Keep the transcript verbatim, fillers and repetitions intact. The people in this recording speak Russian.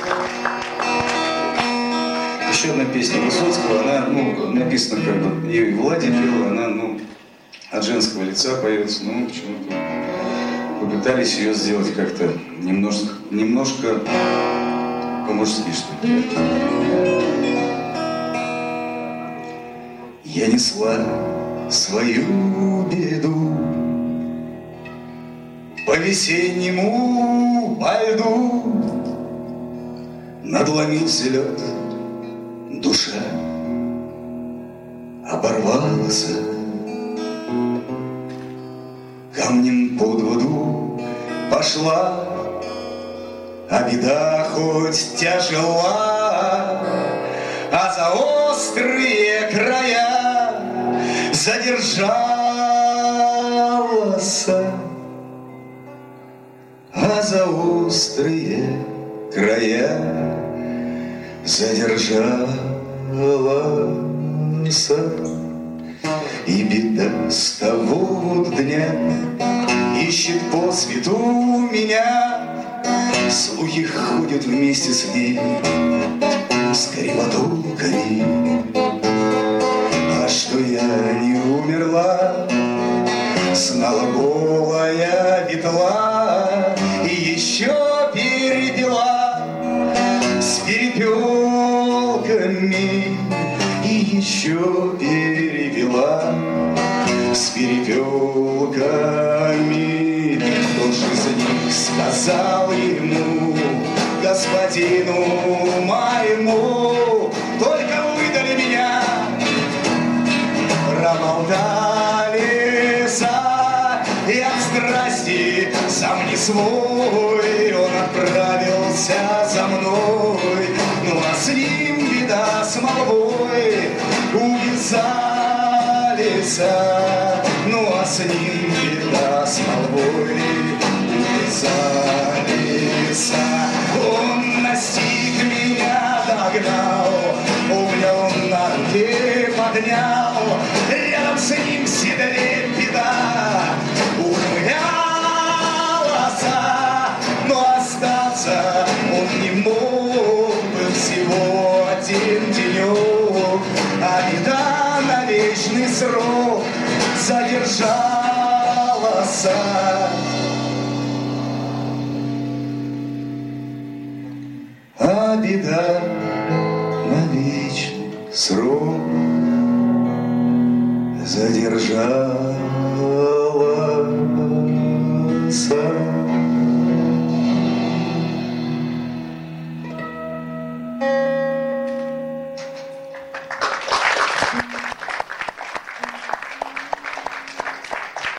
Еще одна песня Высоцкого, она, ну, написана как бы, и Влади пела, она, ну, от женского лица поется, ну, почему-то попытались ее сделать как-то немножко, немножко по-мужски, что ли. Я несла свою беду по весеннему по льду, надломился лед, душа оборвалась, камнем под воду пошла, а беда хоть тяжела, а за острые края задержалась, а за острые края задержалась, и беда с того дня ищет по свету меня, слухи ходят вместе с ней, с кривотолками. А что я не умерла, знала голая ветла, и еще перепела с перепелками, и еще перепела с перепелками. Кто же из них сказал ему, господину моему, только выдали меня, проболтались, и от страсти сам не свой он отправился за мной. Ну а с ним беда с молвой увязались, ну а с ним беда с молвой увязались. Он настиг меня, догнал, углем на руке поднял, рядом с ним в седле беда ухмылялась, но остаться он не мог, был всего один денек, а беда на вечный срок задержалась. А беда на вечный срок задержалась.